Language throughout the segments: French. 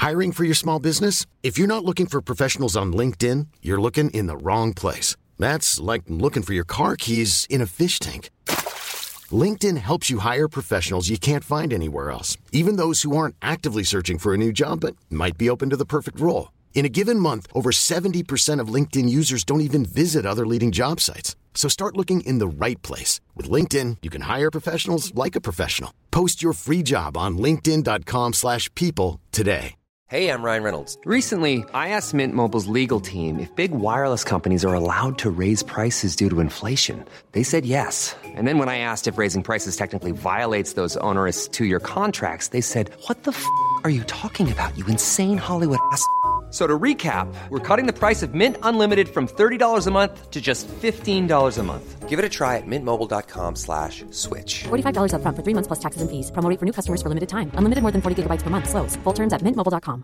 Hiring for your small business? If you're not looking for professionals on LinkedIn, you're looking in the wrong place. That's like looking for your car keys in a fish tank. LinkedIn helps you hire professionals you can't find anywhere else, even those who aren't actively searching for a new job but might be open to the perfect role. In a given month, over 70% of LinkedIn users don't even visit other leading job sites. So start looking in the right place. With LinkedIn, you can hire professionals like a professional. Post your free job on linkedin.com/people today. Hey, I'm Ryan Reynolds. Recently, I asked Mint Mobile's legal team if big wireless companies are allowed to raise prices due to inflation. They said yes. And then when I asked if raising prices technically violates those onerous two-year contracts, they said, "What the f*** are you talking about, you insane Hollywood ass?" So to recap, we're cutting the price of Mint Unlimited from $30 a month to just $15 a month. Give it a try at mintmobile.com/switch. $45 up front for 3 months plus taxes and fees. Promo rate for new customers for limited time. Unlimited more than 40 gigabytes per month. Slows full terms at mintmobile.com.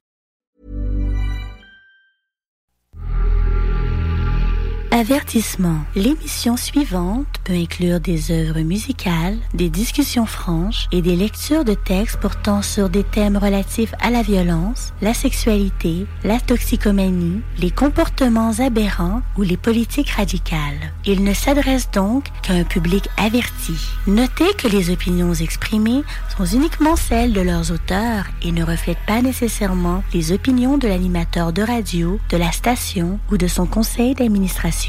Avertissement. L'émission suivante peut inclure des œuvres musicales, des discussions franches et des lectures de textes portant sur des thèmes relatifs à la violence, la sexualité, la toxicomanie, les comportements aberrants ou les politiques radicales. Il ne s'adresse donc qu'à un public averti. Notez que les opinions exprimées sont uniquement celles de leurs auteurs et ne reflètent pas nécessairement les opinions de l'animateur de radio, de la station ou de son conseil d'administration.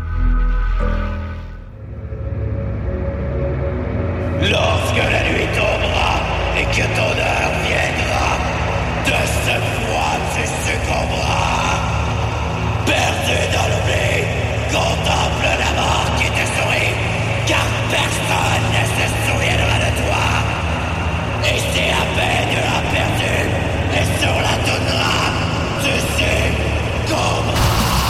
Lorsque la nuit tombera et que ton heure viendra, de ce froid tu succomberas. Perdu dans l'oubli, contemple la mort qui te sourit, car personne ne se souviendra de toi. Et si à peine la perdu, et sur la toundra, tu succomberas.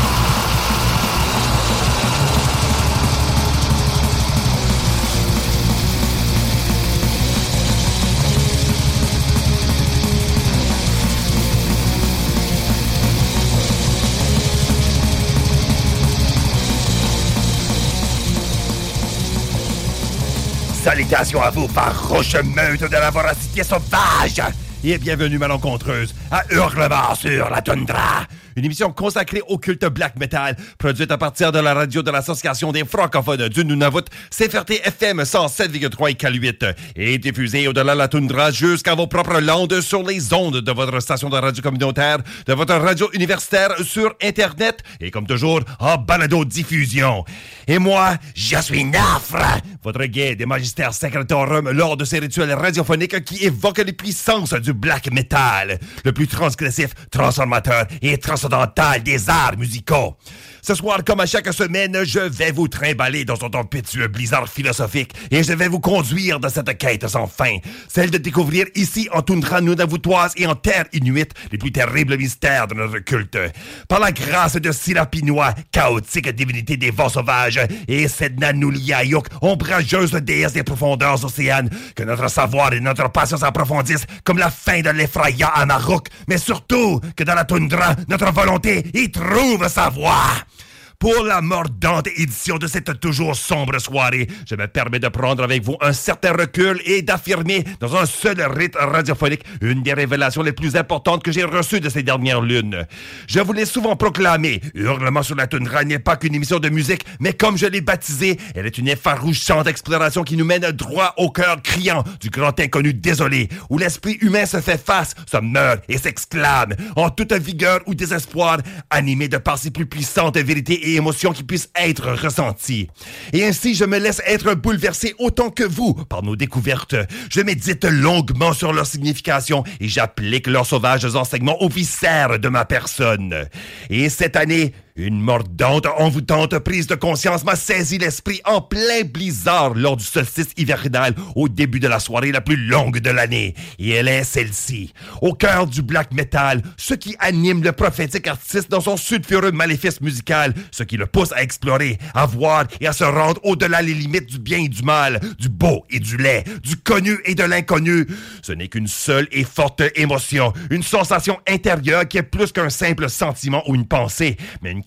Salutations à vous, farouches meutes de la voracité sauvage! Et bienvenue, malencontreuse, à Hurlement sur la toundra! Une émission consacrée au culte black metal, produite à partir de la radio de l'Association des francophones du Nunavut, CFRT FM 107,3 et K8, et diffusée au-delà de la toundra jusqu'à vos propres landes sur les ondes de votre station de radio communautaire, de votre radio universitaire sur Internet, et comme toujours, en balado-diffusion. Et moi, je suis Nafre, votre guide et magistère secretorum lors de ces rituels radiophoniques qui évoquent les puissances du black metal, le plus transgressif, transformateur et transcendantal des arts musicaux. Ce soir, comme à chaque semaine, je vais vous trimballer dans un tempétueux blizzard philosophique et je vais vous conduire dans cette quête sans fin, celle de découvrir ici en toundra nunavuttoise et en terre inuite les plus terribles mystères de notre culte. Par la grâce de Sirapinois, chaotique divinité des vents sauvages, et Sedna Nuliayuk, ombrageuse déesse des profondeurs océanes, que notre savoir et notre passion s'approfondissent comme la fin de l'Effraya à Maroc, mais surtout que dans la toundra, notre volonté y trouve sa voie. Pour la mordante édition de cette toujours sombre soirée, je me permets de prendre avec vous un certain recul et d'affirmer dans un seul rite radiophonique une des révélations les plus importantes que j'ai reçues de ces dernières lunes. Je vous l'ai souvent proclamé, Hurlement sur la toundra n'est pas qu'une émission de musique, mais comme je l'ai baptisée, elle est une effarouchante exploration qui nous mène droit au cœur criant du grand inconnu désolé, où l'esprit humain se fait face, se meurt et s'exclame, en toute vigueur ou désespoir, animé de par ses plus puissantes vérités et émotions qui puissent être ressenties. Et ainsi, je me laisse être bouleversé autant que vous par nos découvertes. Je médite longuement sur leur signification et j'applique leurs sauvages enseignements aux viscères de ma personne. Et cette année, une mordante, envoûtante prise de conscience m'a saisi l'esprit en plein blizzard lors du solstice hivernal au début de la soirée la plus longue de l'année. Et elle est celle-ci. Au cœur du black metal, ce qui anime le prophétique artiste dans son sulfureux maléfice musical, ce qui le pousse à explorer, à voir et à se rendre au-delà les limites du bien et du mal, du beau et du laid, du connu et de l'inconnu. Ce n'est qu'une seule et forte émotion, une sensation intérieure qui est plus qu'un simple sentiment ou une pensée, mais une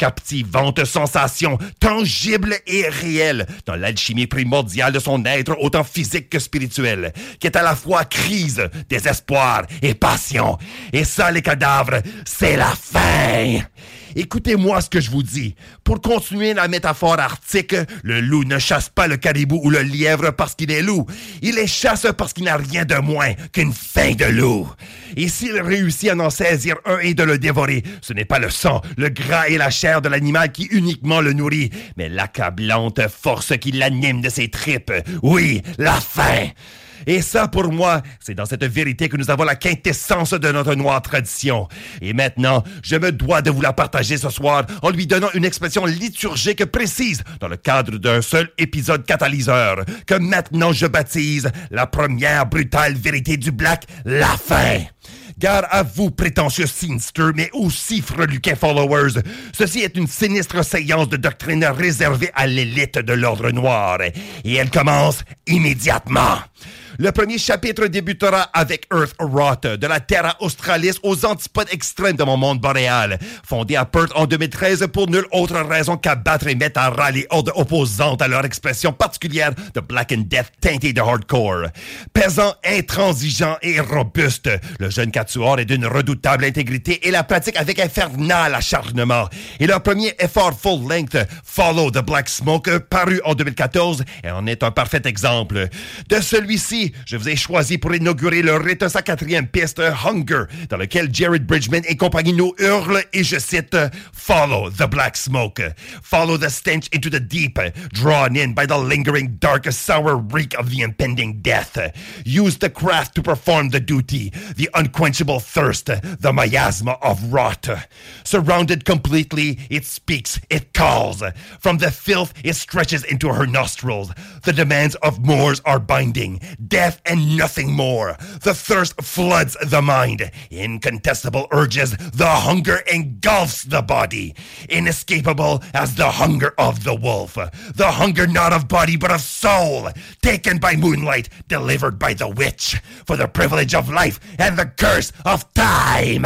captivante sensation, tangible et réelle, dans l'alchimie primordiale de son être, autant physique que spirituel, qui est à la fois crise, désespoir et passion. Et ça, les cadavres, c'est la fin! Écoutez-moi ce que je vous dis. Pour continuer la métaphore arctique, le loup ne chasse pas le caribou ou le lièvre parce qu'il est loup. Il les chasse parce qu'il n'a rien de moins qu'une faim de loup. Et s'il réussit à en saisir un et de le dévorer, ce n'est pas le sang, le gras et la chair de l'animal qui uniquement le nourrit, mais l'accablante force qui l'anime de ses tripes. Oui, la faim! Et ça, pour moi, c'est dans cette vérité que nous avons la quintessence de notre noire tradition. Et maintenant, je me dois de vous la partager ce soir en lui donnant une expression liturgique précise dans le cadre d'un seul épisode catalyseur que maintenant je baptise la première brutale vérité du Black, la fin. Gare à vous, prétentieux Seenster, mais aussi freluquins followers. Ceci est une sinistre séance de doctrine réservée à l'élite de l'ordre noir. Et elle commence immédiatement. Le premier chapitre débutera avec Earth Rot, de la Terra Australis aux antipodes extrêmes de mon monde boréal. Fondé à Perth en 2013 pour nulle autre raison qu'abattre et mettre à ras les hordes opposantes à leur expression particulière de Black and Death teintée de hardcore. Pesant, intransigeant et robuste, le jeune quatuor est d'une redoutable intégrité et la pratique avec infernal acharnement. Et leur premier effort full-length, Follow the Black Smoke, paru en 2014, en est un parfait exemple. De celui-ci, je vous ai choisi pour inaugurer le rite sa quatrième piste, Hunger, dans lequel Jared Bridgman et compagnie nous hurlent, et je cite, Follow the black smoke. Follow the stench into the deep, drawn in by the lingering dark sour reek of the impending death. Use the craft to perform the duty, the unquenchable thirst, the miasma of rot. Surrounded completely, it speaks, it calls. From the filth, it stretches into her nostrils. The demands of Moors are binding. Death and nothing more. The thirst floods the mind. Incontestable urges, the hunger engulfs the body. Inescapable as the hunger of the wolf. The hunger not of body but of soul. Taken by moonlight, delivered by the witch. For the privilege of life and the curse of time.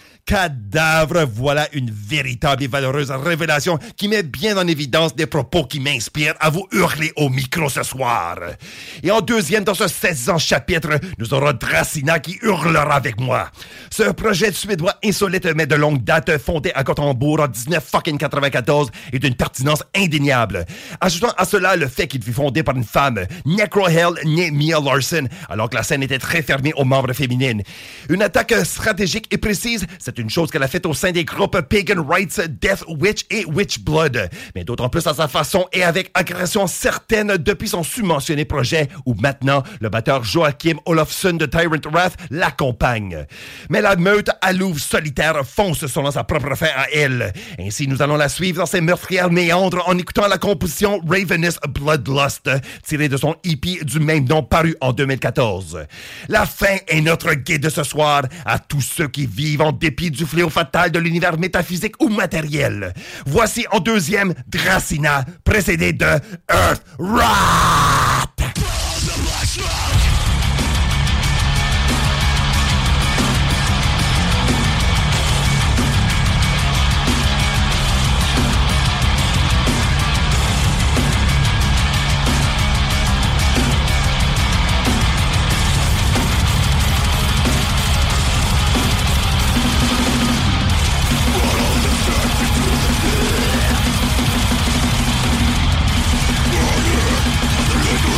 Cadavre, voilà une véritable et valeureuse révélation qui met bien en évidence des propos qui m'inspirent à vous hurler au micro ce soir. Et en deuxième, dans ce 16e chapitre, nous aurons Dracina qui hurlera avec moi. Ce projet suédois insolite mais de longue date, fondé à Gothenburg en 1994, est d'une pertinence indéniable. Ajoutant à cela le fait qu'il fut fondé par une femme, Necrohell née Mia Larson, alors que la scène était très fermée aux membres féminines. Une attaque stratégique et précise, c'est une chose qu'elle a faite au sein des groupes Pagan Rights, Death Witch et Witch Blood, mais d'autant plus à sa façon et avec agression certaine depuis son submentionné projet où maintenant le batteur Joachim Olofsson de Tyrant Wrath l'accompagne. Mais la meute à louve solitaire fonce selon sa propre fin à elle. Ainsi, nous allons la suivre dans ses meurtrières méandres en écoutant la composition Ravenous Bloodlust, tirée de son EP du même nom paru en 2014. La fin est notre guide ce soir à tous ceux qui vivent en dépit du fléau fatal de l'univers métaphysique ou matériel. Voici en deuxième Dracina, précédé de Earth Rot! Warrior, the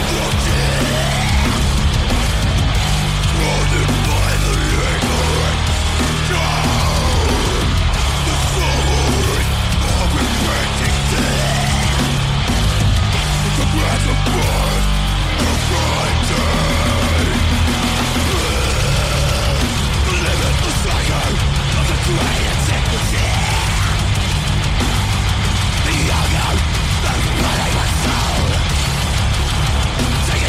Take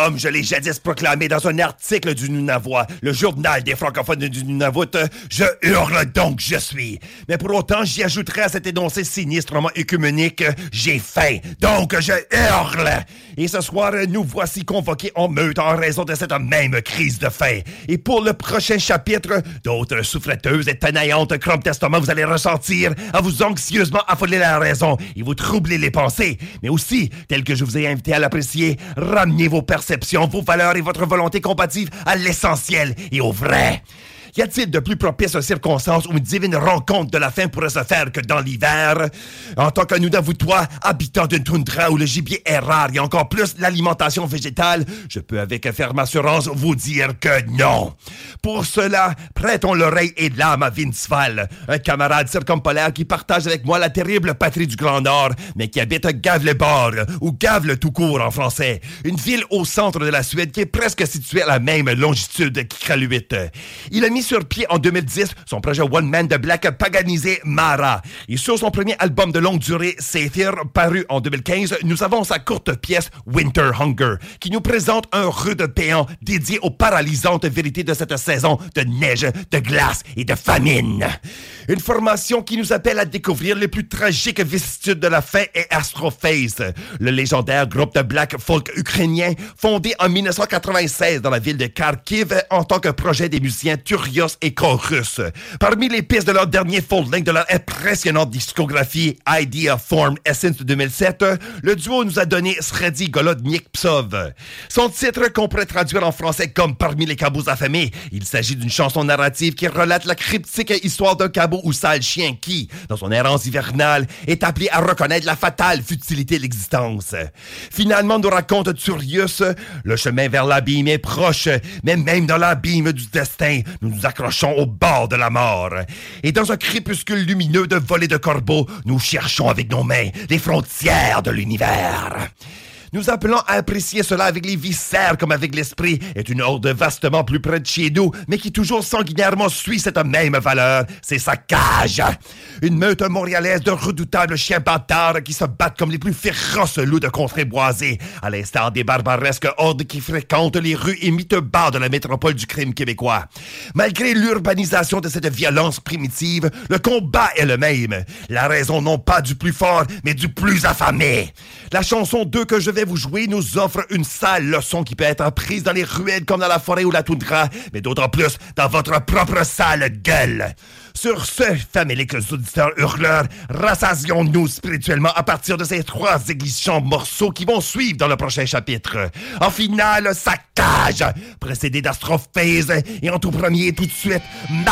Comme je l'ai jadis proclamé dans un article du Nunavut, le journal des francophones du Nunavut, je hurle donc je suis. Mais pour autant, j'y ajouterai à cet énoncé sinistrement œcuménique, j'ai faim, donc je hurle. Et ce soir, nous voici convoqués en meute en raison de cette même crise de faim. Et pour le prochain chapitre, d'autres souffleteuses et tenaillantes crampes d'estomac vous allez ressentir à vous anxieusement affoler la raison et vous troubler les pensées. Mais aussi, tel que je vous ai invité à l'apprécier, ramenez vos perceptions, vos valeurs et votre volonté compatible à l'essentiel et au vrai. Y a-t-il de plus propice circonstances où une divine rencontre de la faim pourrait se faire que dans l'hiver? En tant que Nunavuttois, habitant d'une toundra où le gibier est rare et encore plus l'alimentation végétale, je peux avec ferme assurance vous dire que non. Pour cela, prêtons l'oreille et l'âme à Vince Val, un camarade circumpolaire qui partage avec moi la terrible patrie du Grand Nord, mais qui habite Gävleborg, ou Gävle tout court en français, une ville au centre de la Suède qui est presque située à la même longitude qu'Iqaluit. Il a mis sur pied en 2010 son projet One Man de Black paganisé Mara. Et sur son premier album de longue durée, Satyr, paru en 2015, nous avons sa courte pièce Winter Hunger, qui nous présente un rude péant dédié aux paralysantes vérités de cette saison de neige, de glace et de famine. Une formation qui nous appelle à découvrir les plus tragiques vicissitudes de la faim est Astroface, le légendaire groupe de black folk ukrainien fondé en 1996 dans la ville de Kharkiv en tant que projet des musiciens Turios et Chorus. Parmi les pistes de leur dernier full-length de leur impressionnante discographie Idea Form Essence de 2007, le duo nous a donné Sredi Golodnik Psov. Son titre qu'on pourrait traduire en français comme Parmi les cabots affamés, il s'agit d'une chanson narrative qui relate la cryptique histoire d'un cabot ou sale chien qui, dans son errance hivernale, est appelé à reconnaître la fatale futilité de l'existence. Finalement, nous raconte Turius, le chemin vers l'abîme est proche, mais même dans l'abîme du destin, nous nous accrochons au bord de la mort. Et dans un crépuscule lumineux de volées de corbeaux, nous cherchons avec nos mains les frontières de l'univers. Nous appelons à apprécier cela avec les viscères comme avec l'esprit, est une horde vastement plus près de chez nous, mais qui toujours sanguinairement suit cette même valeur, c'est sa cage. Une meute montréalaise de redoutables chiens bâtards qui se battent comme les plus féroces loups de contrées boisées, à l'instar des barbaresques hordes qui fréquentent les rues et miteux-bars de la métropole du crime québécois. Malgré l'urbanisation de cette violence primitive, le combat est le même. La raison non pas du plus fort, mais du plus affamé. La chanson 2 que je vais vous jouer nous offre une sale leçon qui peut être prise dans les ruelles comme dans la forêt ou la toundra, mais d'autant plus dans votre propre sale gueule. Sur ce, faméliques auditeurs hurleurs, rassasions-nous spirituellement à partir de ces 3 églichants morceaux qui vont suivre dans le prochain chapitre. En finale, sa cage, précédée d'Astrophase, et en tout premier, tout de suite,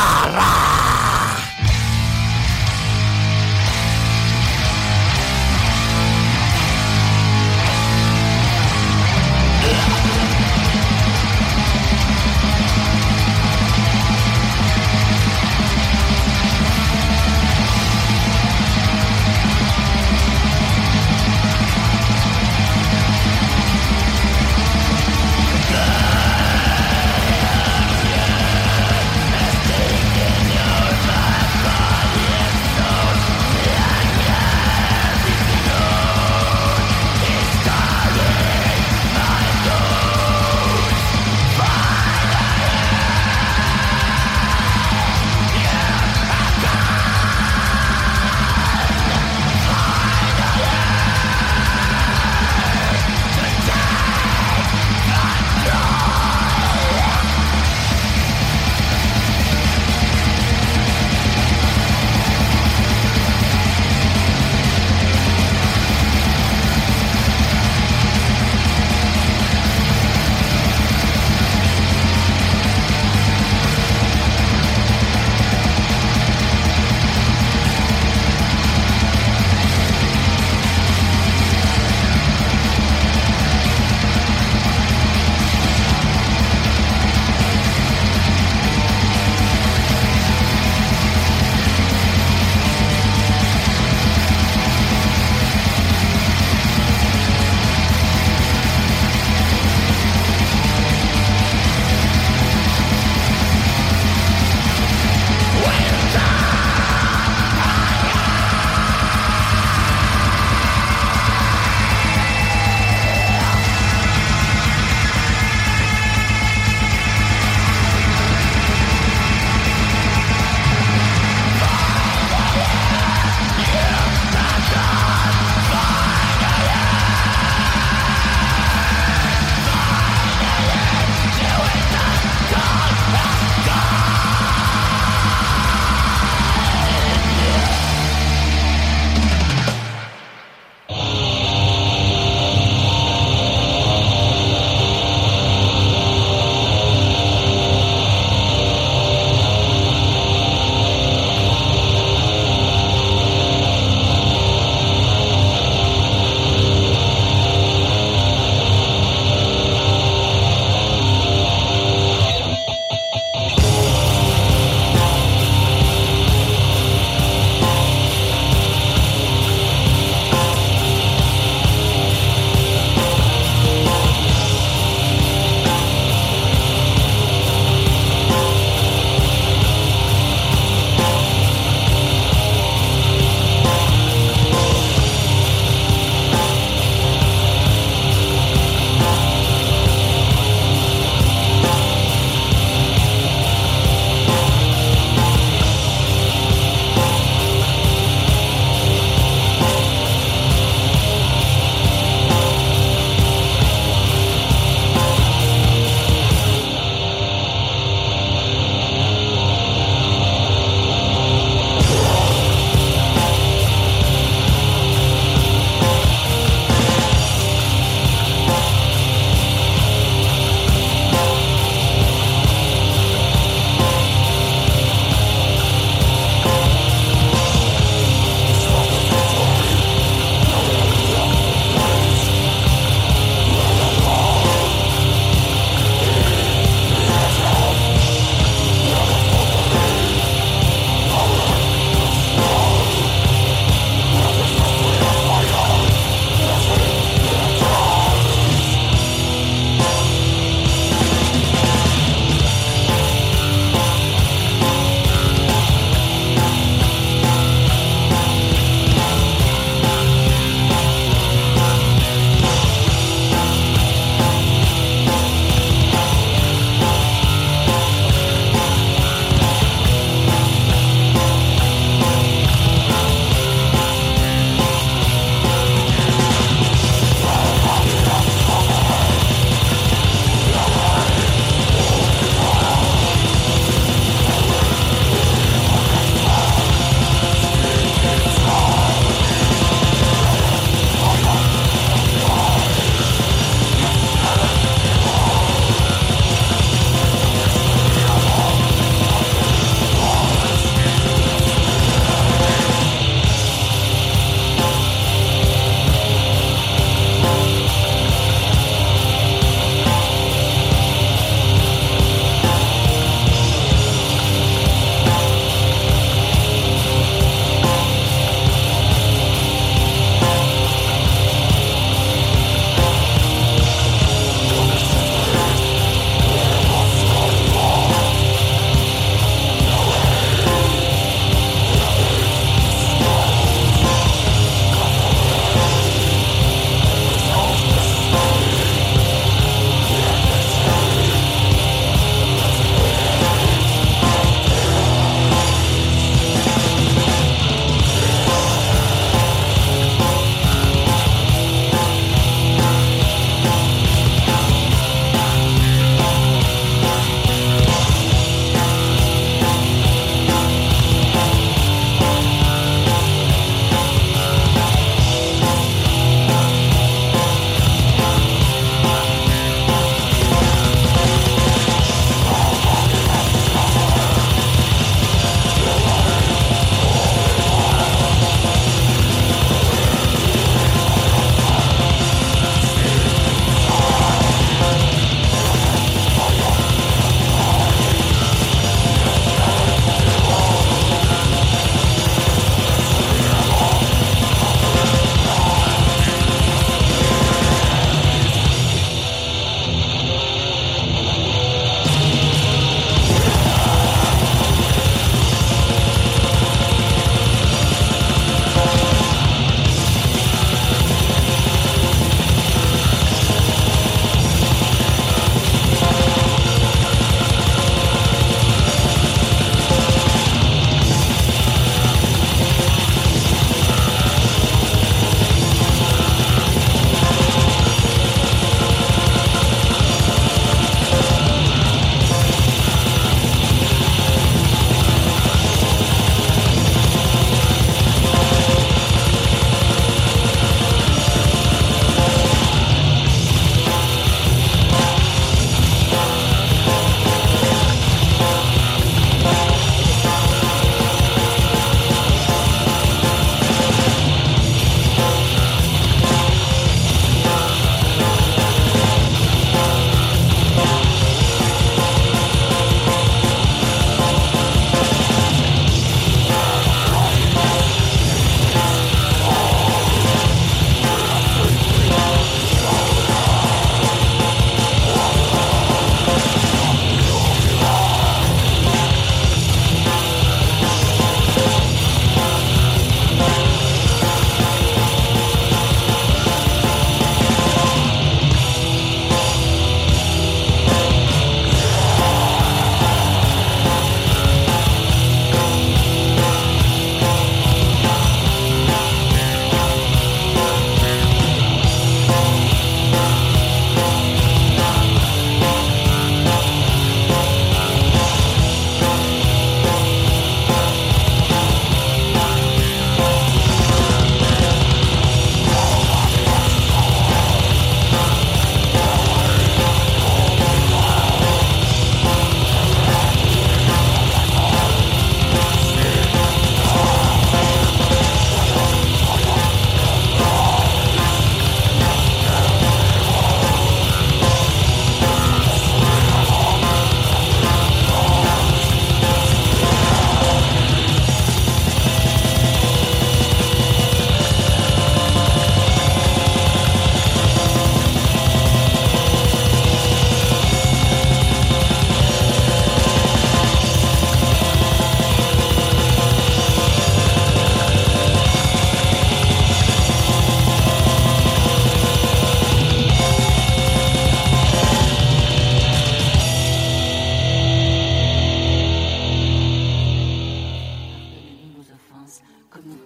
Mara! Your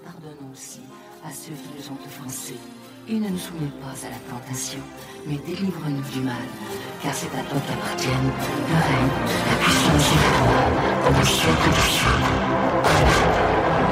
pardonnons aussi à ceux qui nous ont offensés. Et ne nous soumets pas à la tentation, mais délivre-nous du mal, car c'est à toi qu'appartiennent le règne, la puissance et la gloire, au siècle des siècles.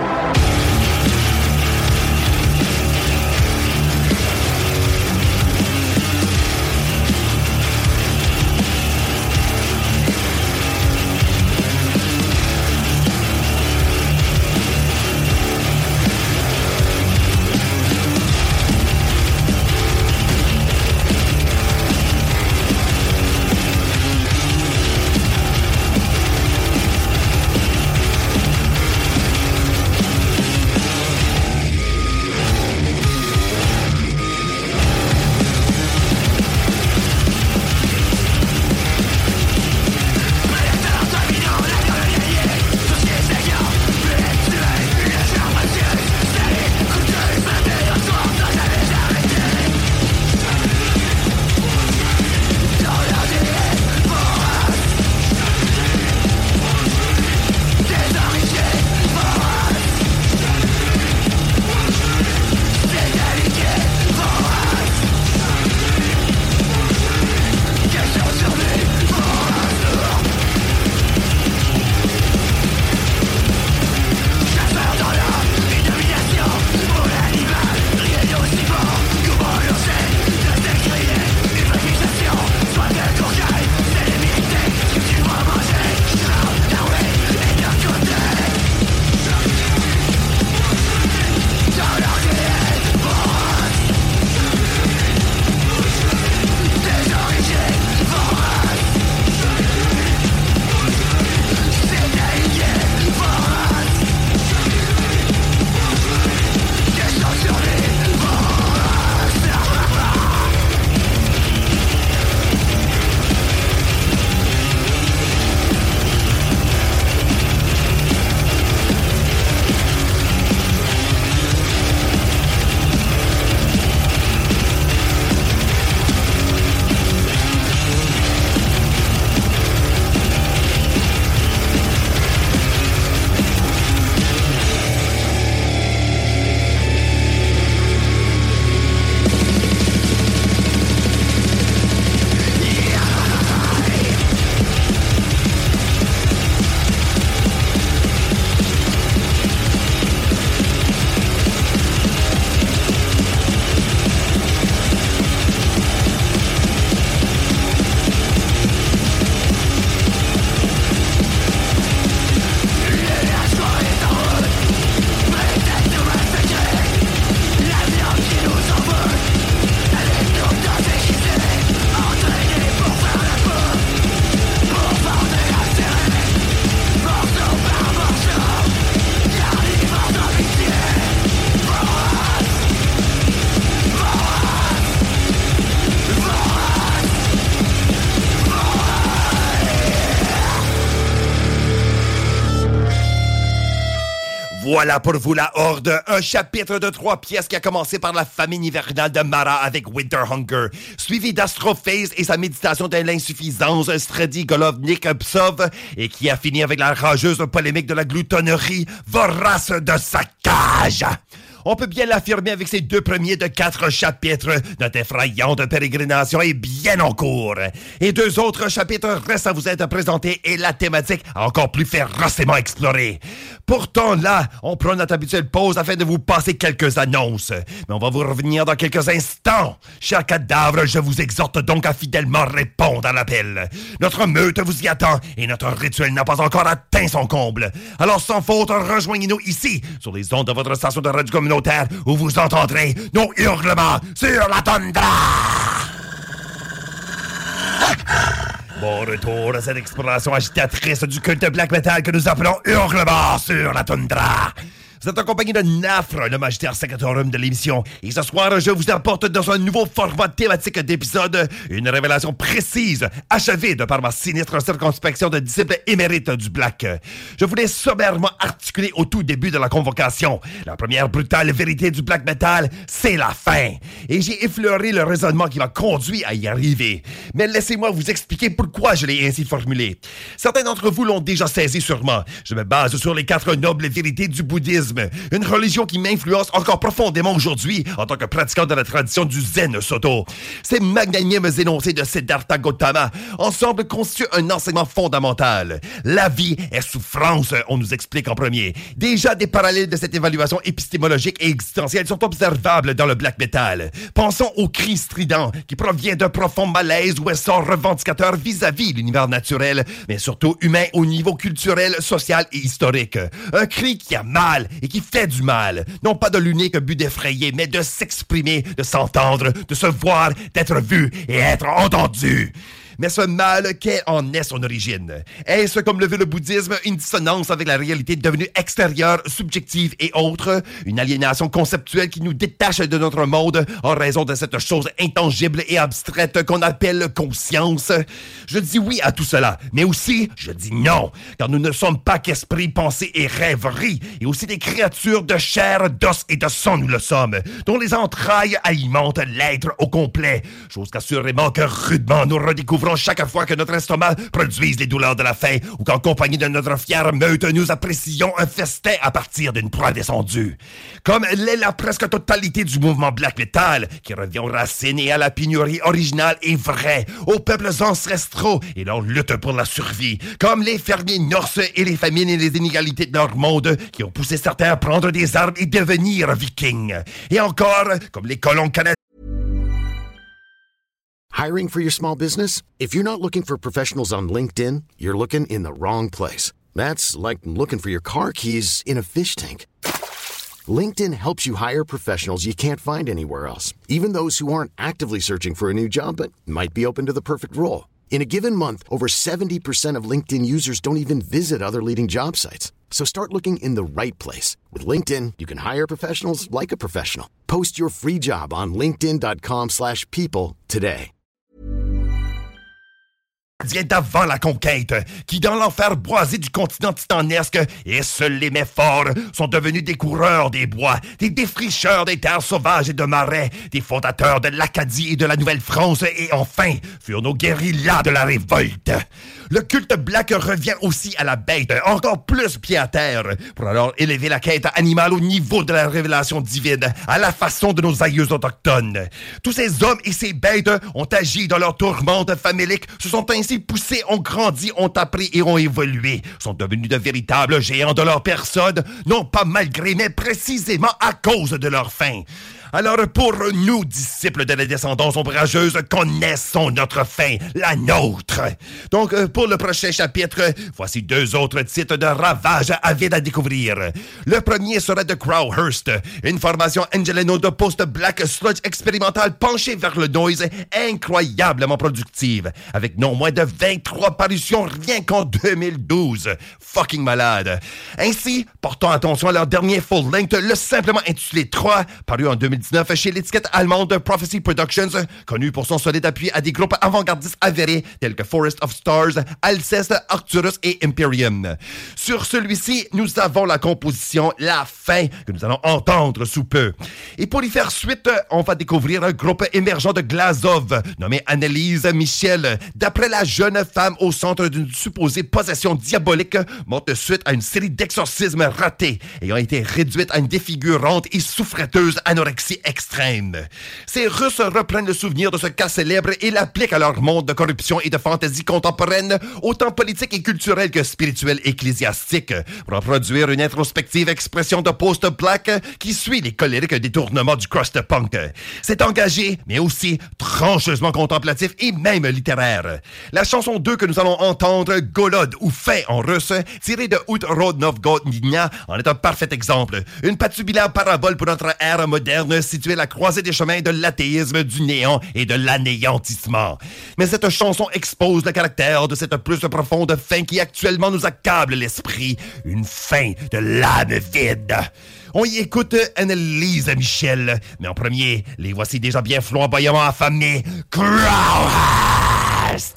Voilà pour vous la Horde, un chapitre de 3 pièces qui a commencé par la famine hivernale de Mara avec Winter Hunger, suivi d'Astrophase et sa méditation de l'insuffisance, Strady Golovnik Psov, et qui a fini avec la rageuse polémique de la gloutonnerie vorace de sa cage. On peut bien l'affirmer avec ces 2 premiers de 4 chapitres. Notre effrayante pérégrination est bien en cours. Et 2 autres chapitres restent à vous être présentés et la thématique encore plus férocement explorée. Pourtant, là, on prend notre habituelle pause afin de vous passer quelques annonces. Mais on va vous revenir dans quelques instants. Chers cadavres, je vous exhorte donc à fidèlement répondre à l'appel. Notre meute vous y attend et notre rituel n'a pas encore atteint son comble. Alors, sans faute, rejoignez-nous ici, sur les ondes de votre station de radio communautaire, où vous entendrez nos hurlements sur la toundra. Bon retour à cette exploration agitatrice du culte black metal que nous appelons Hurlement sur la toundra. Vous êtes accompagné de Nafre, le magistère secretorum de l'émission. Et ce soir, je vous apporte dans un nouveau format thématique d'épisode une révélation précise, achevée de par ma sinistre circonspection de disciple émérite du Black. Je voulais sommairement articuler au tout début de la convocation. La première brutale vérité du Black Metal, c'est la fin. Et j'ai effleuré le raisonnement qui m'a conduit à y arriver. Mais laissez-moi vous expliquer pourquoi je l'ai ainsi formulé. Certains d'entre vous l'ont déjà saisi sûrement. Je me base sur les 4 nobles vérités du bouddhisme bouddhisme, une religion qui m'influence encore profondément aujourd'hui en tant que pratiquant de la tradition du Zen Soto. Ces magnanimes énoncés de Siddhartha Gautama ensemble constituent un enseignement fondamental. La vie est souffrance, on nous explique en premier. Déjà, des parallèles de cette évaluation épistémologique et existentielle sont observables dans le black metal. Pensons au cri strident qui provient d'un profond malaise ou essor revendicateur vis-à-vis l'univers naturel, mais surtout humain au niveau culturel, social et historique. Un cri qui a mal et qui fait du mal. Non pas de l'unique but d'effrayer, mais de s'exprimer, de s'entendre, de se voir, d'être vu et être entendu. Mais ce mal, quelle en est son origine? Est-ce, comme le veut le bouddhisme, une dissonance avec la réalité devenue extérieure, subjective et autre? Une aliénation conceptuelle qui nous détache de notre monde en raison de cette chose intangible et abstraite qu'on appelle conscience? Je dis oui à tout cela, mais aussi, je dis non, car nous ne sommes pas qu'esprit, pensée et rêverie, et aussi des créatures de chair, d'os et de sang nous le sommes, dont les entrailles alimentent l'être au complet, chose qu'assurément que rudement nous redécouvrons chaque fois que notre estomac produise les douleurs de la faim ou qu'en compagnie de notre fière meute, nous apprécions un festin à partir d'une proie descendue. Comme l'est la presque totalité du mouvement black metal, qui revient aux racines et à la pénurie originale et vraie, aux peuples ancestraux et leur lutte pour la survie, comme les fermiers norses et les famines et les inégalités de leur monde, qui ont poussé certains à prendre des armes et devenir vikings. Et encore, comme les colons canadiens. Hiring for your small business? If you're not looking for professionals on LinkedIn, you're looking in the wrong place. That's like looking for your car keys in a fish tank. LinkedIn helps you hire professionals you can't find anywhere else, even those who aren't actively searching for a new job but might be open to the perfect role. In a given month, over 70% of LinkedIn users don't even visit other leading job sites. So start looking in the right place. With LinkedIn, you can hire professionals like a professional. Post your free job on linkedin.com/people today. D'avant la conquête, qui dans l'enfer boisé du continent titanesque, et seuls les mets forts sont devenus des coureurs des bois, des défricheurs des terres sauvages et de marais, des fondateurs de l'Acadie et de la Nouvelle-France, et enfin, furent nos guérillas de la révolte. Le culte black revient aussi à la bête, encore plus pied à terre, pour alors élever la quête animale au niveau de la révélation divine, à la façon de nos aïeux autochtones. Tous ces hommes et ces bêtes ont agi dans leur tourmente famélique, se sont ainsi poussés, ont grandi, ont appris et ont évolué, sont devenus de véritables géants de leur personne, non pas malgré, mais précisément à cause de leur faim. Alors pour nous, disciples de la descendance ombrageuse, connaissons notre fin, la nôtre. Donc pour le prochain chapitre, voici 2 autres titres de ravage avides à découvrir. Le premier sera de Crowhurst, une formation Angeleno de post-black sludge expérimentale penchée vers le noise, incroyablement productive, avec non moins de 23 parutions rien qu'en 2012. Fucking malade. Ainsi, portons attention à leur dernier full-length, le simplement intitulé 3, paru en 2019 chez l'étiquette allemande Prophecy Productions, connu pour son solide appui à des groupes avant-gardistes avérés tels que Forest of Stars, Alceste, Arcturus et Imperium. Sur celui-ci, nous avons la composition La Fin, que nous allons entendre sous peu. Et pour y faire suite, on va découvrir un groupe émergent de Glazov, nommé Annelise Michel, d'après la jeune femme au centre d'une supposée possession diabolique, morte suite à une série d'exorcismes ratés, ayant été réduite à une défigurante et souffreteuse anorexie extrême. Ces Russes reprennent le souvenir de ce cas célèbre et l'appliquent à leur monde de corruption et de fantaisie contemporaine, autant politique et culturelle que spirituelle et ecclésiastique, pour en produire une introspective expression de post-black qui suit les colériques détournements du crust punk. C'est engagé, mais aussi trancheusement contemplatif et même littéraire. La chanson 2 que nous allons entendre, Golod ou Fin en russe, tirée de Outrod Novgodnia, en est un parfait exemple. Une patubulaire parabole pour notre ère moderne située à la croisée des chemins de l'athéisme, du néant et de l'anéantissement. Mais cette chanson expose le caractère de cette plus profonde faim qui actuellement nous accable l'esprit, une faim de l'âme vide. On y écoute Annelise Michel, mais en premier, les voici déjà bien flamboyamment affamés, Crowhurst!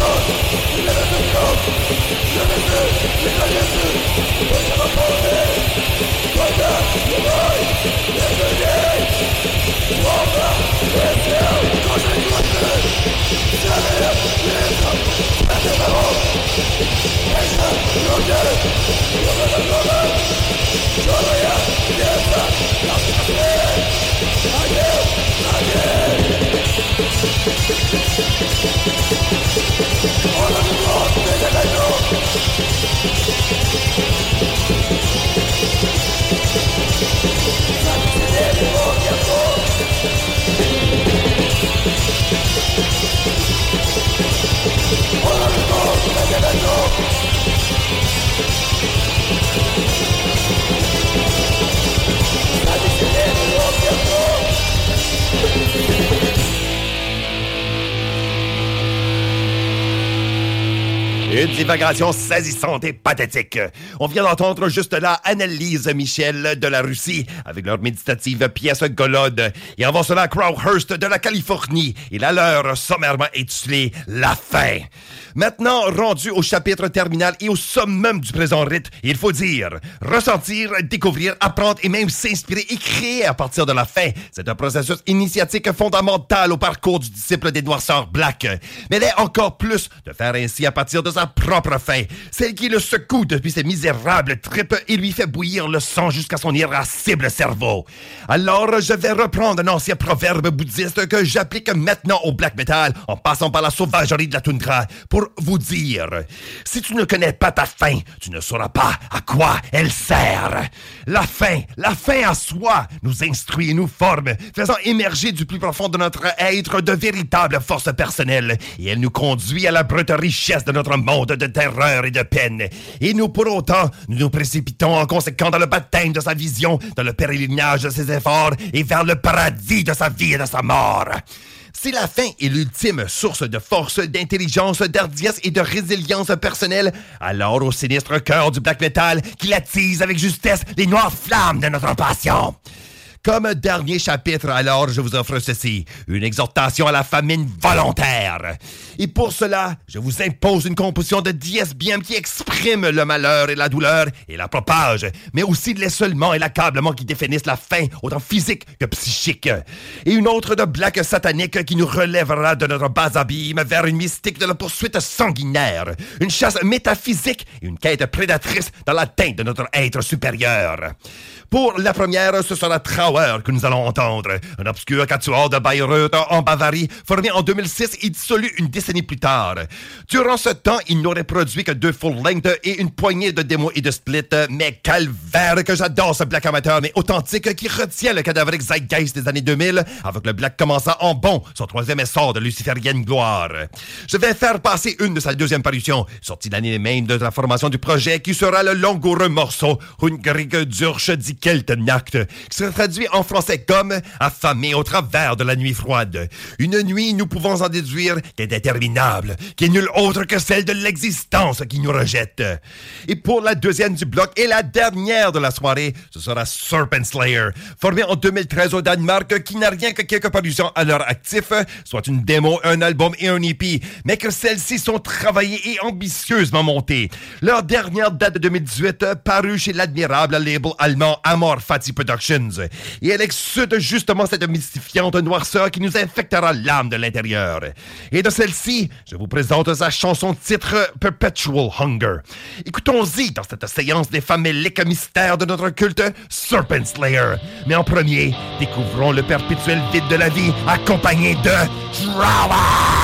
Une divagation saisissante et pathétique. On vient d'entendre juste là Annelise Michel de la Russie avec leur méditative pièce Golode. Et avant cela, Crowhurst de la Californie et la leur sommairement intitulée La fin. Maintenant, rendu au chapitre terminal et au summum du présent rite, il faut dire, ressentir, découvrir, apprendre et même s'inspirer et créer à partir de la fin. C'est un processus initiatique fondamental au parcours du disciple des Noirceurs Black. Mais il est encore plus de faire ainsi à partir de sa propre fin, celle qui le secoue depuis ses misérables tripes et lui fait bouillir le sang jusqu'à son irascible cerveau. Alors, je vais reprendre un ancien proverbe bouddhiste que j'applique maintenant au black metal en passant par la sauvagerie de la toundra pour vous dire, si tu ne connais pas ta fin, tu ne sauras pas à quoi elle sert. La fin à soi, nous instruit et nous forme, faisant émerger du plus profond de notre être de véritables forces personnelles, et elle nous conduit à la brute richesse de notre monde de terreur et de peine. Et nous, pour autant, nous nous précipitons en conséquent dans le baptême de sa vision, dans le pèlerinage de ses efforts, et vers le paradis de sa vie et de sa mort. Si la fin est l'ultime source de force, d'intelligence, d'hardiesse et de résilience personnelle, alors au sinistre cœur du black metal qu'il attise avec justesse les noires flammes de notre passion. Comme dernier chapitre, alors, je vous offre ceci, une exhortation à la famine volontaire. Et pour cela, je vous impose une composition de dièse bien qui exprime le malheur et la douleur et la propage, mais aussi l'isolement et l'accablement qui définissent la faim, autant physique que psychique. Et une autre de black satanique qui nous relèvera de notre bas abîme vers une mystique de la poursuite sanguinaire, une chasse métaphysique et une quête prédatrice dans l'atteinte de notre être supérieur. Pour la première, ce sera Trauer que nous allons entendre, un obscur quatuor de Bayreuth en Bavarie, formé en 2006 et dissolu une décennie plus tard. Durant ce temps, il n'aurait produit que 2 full-length et une poignée de démos et de splits, mais calvaire que j'adore ce black amateur, mais authentique qui retient le cadavérique zeitgeist des années 2000, avec le black commençant en bon, son 3e essor de luciférienne gloire. Je vais faire passer une de sa 2e parution, sortie l'année même de la formation du projet, qui sera le langoureux morceau Hungrig durch die Keltennacht, qui se traduit en français comme « affamé au travers de la nuit froide ». Une nuit, nous pouvons en déduire qu'elle est interminable, qui est nulle autre que celle de l'existence qui nous rejette. Et pour la 2e du bloc et la dernière de la soirée, ce sera Serpent Slayer, formé en 2013 au Danemark, qui n'a rien que quelques parutions à leur actif, soit une démo, un album et un EP, mais que celles-ci sont travaillées et ambitieusement montées. Leur dernière date de 2018, parue chez l'admirable label allemand Amor Fati Productions. Et elle exsude justement cette mystifiante noirceur qui nous infectera l'âme de l'intérieur. Et de celle-ci, je vous présente sa chanson titre Perpetual Hunger. Écoutons-y dans cette séance des faméliques mystères de notre culte, Serpent Slayer. Mais en premier, découvrons le perpétuel vide de la vie accompagné de Trauer.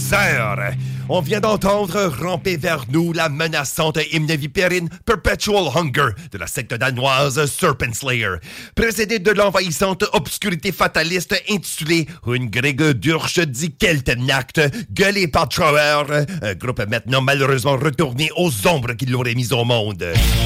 heures. On vient d'entendre ramper vers nous la menaçante hymne vipérine Perpetual Hunger de la secte danoise Serpent Slayer, précédée de l'envahissante obscurité fataliste intitulée Hungrig durch die Keltennacht, gueulée par Trauer, un groupe maintenant malheureusement retourné aux ombres qui l'auraient mis au monde.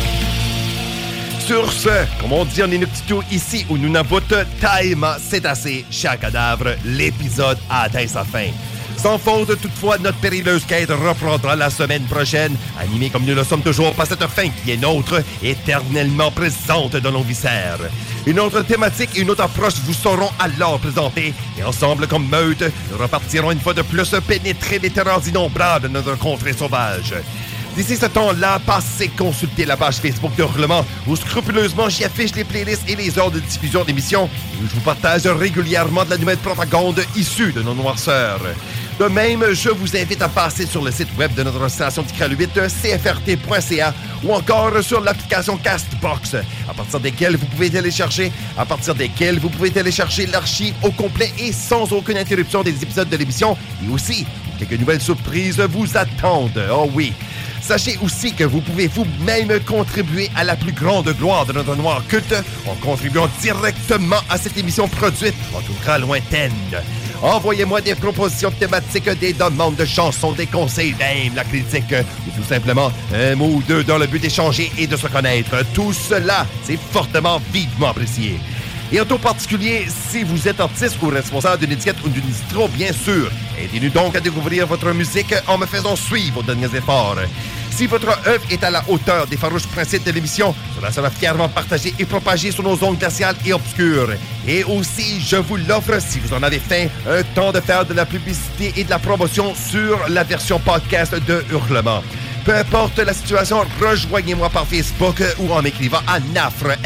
Sur ce, comme on dit en Inuktitut ici où nous n'avons taïma, c'est assez, cher cadavre, l'épisode a atteint sa fin. Sans faute, toutefois, notre périleuse quête reprendra la semaine prochaine, animée comme nous le sommes toujours par cette fin qui est nôtre, éternellement présente dans nos viscères. Une autre thématique et une autre approche vous seront alors présentées, et ensemble, comme meute, nous repartirons une fois de plus pénétrer les terreurs innombrables de notre contrée sauvage. D'ici ce temps-là, passez consulter la page Facebook de Hurlement où scrupuleusement j'y affiche les playlists et les heures de diffusion d'émissions et où je vous partage régulièrement de la nouvelle propagande issue de nos noirceurs. De même, je vous invite à passer sur le site web de notre station d'Icralu 8, cfrt.ca, ou encore sur l'application Castbox, à partir desquelles vous pouvez télécharger l'archive au complet et sans aucune interruption des épisodes de l'émission, et aussi, quelques nouvelles surprises vous attendent. Oh oui! Sachez aussi que vous pouvez vous-même contribuer à la plus grande gloire de notre noir culte en contribuant directement à cette émission produite, en tout cas lointaine. Envoyez-moi des propositions thématiques, des demandes de chansons, des conseils, même la critique, ou tout simplement un mot ou deux dans le but d'échanger et de se connaître. Tout cela, c'est fortement, vivement apprécié. Et en tout particulier, si vous êtes artiste ou responsable d'une étiquette ou d'une distro, bien sûr, aidez-nous donc à découvrir votre musique en me faisant suivre vos derniers efforts. Si votre œuvre est à la hauteur des farouches principes de l'émission, cela sera fièrement partagé et propagé sur nos ondes glaciales et obscures. Et aussi, je vous l'offre, si vous en avez faim, un temps de faire de la publicité et de la promotion sur la version podcast de Hurlement. Peu importe la situation, rejoignez-moi par Facebook ou en m'écrivant à nafre,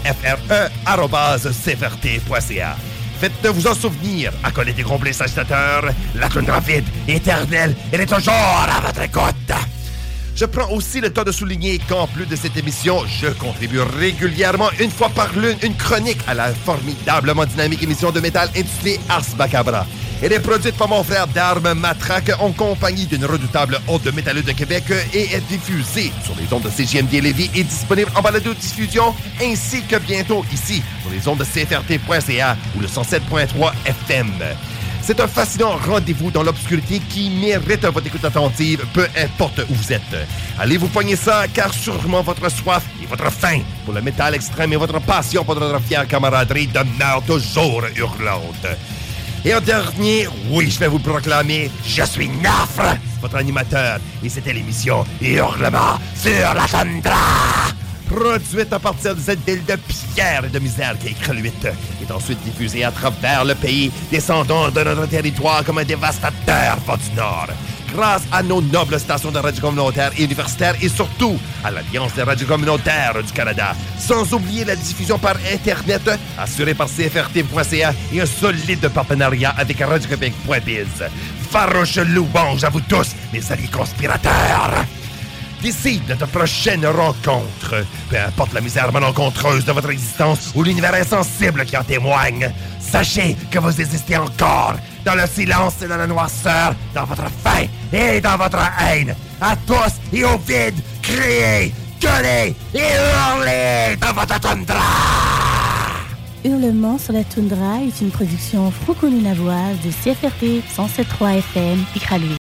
@cfrt.ca. Faites-vous en souvenir, acolytes et complices agitateurs, la toundra vide, éternelle, elle est toujours à votre écoute. Je prends aussi le temps de souligner qu'en plus de cette émission, je contribue régulièrement, une fois par lune, une chronique à la formidablement dynamique émission de métal intitulée Ars Macabra. Elle est produite par mon frère d'armes Matraque en compagnie d'une redoutable hôte de métalleux de Québec et est diffusée sur les ondes de CJMD Lévis et disponible en balado-diffusion ainsi que bientôt ici sur les ondes de CFRT.ca ou le 107.3 FM. C'est un fascinant rendez-vous dans l'obscurité qui mérite votre écoute attentive, peu importe où vous êtes. Allez vous poigner ça, car sûrement votre soif et votre faim pour le métal extrême et votre passion pour notre fière camaraderie demeurent toujours hurlantes. Et en dernier, oui, je vais vous proclamer, je suis Nafre, votre animateur, et c'était l'émission Hurlement sur la toundra, produite à partir de cette ville de pierre et de misère qui est Ikral 8, est ensuite diffusée à travers le pays, descendant de notre territoire comme un dévastateur vent du Nord. Grâce à nos nobles stations de radio communautaire et universitaire et surtout à l'Alliance des radios communautaires du Canada. Sans oublier la diffusion par Internet assurée par CFRT.ca et un solide partenariat avec Radio-Québec.biz. Farouche louange à vous tous, mes alliés conspirateurs! D'ici notre prochaine rencontre, peu importe la misère malencontreuse de votre existence ou l'univers insensible qui en témoigne, sachez que vous existez encore dans le silence et dans la noirceur, dans votre faim et dans votre haine. À tous et au vide, criez, gueulez et hurlez dans votre toundra! Hurlement sur la toundra est une production franco-nunavoise de CFRT 107.3 FM Ikral 8.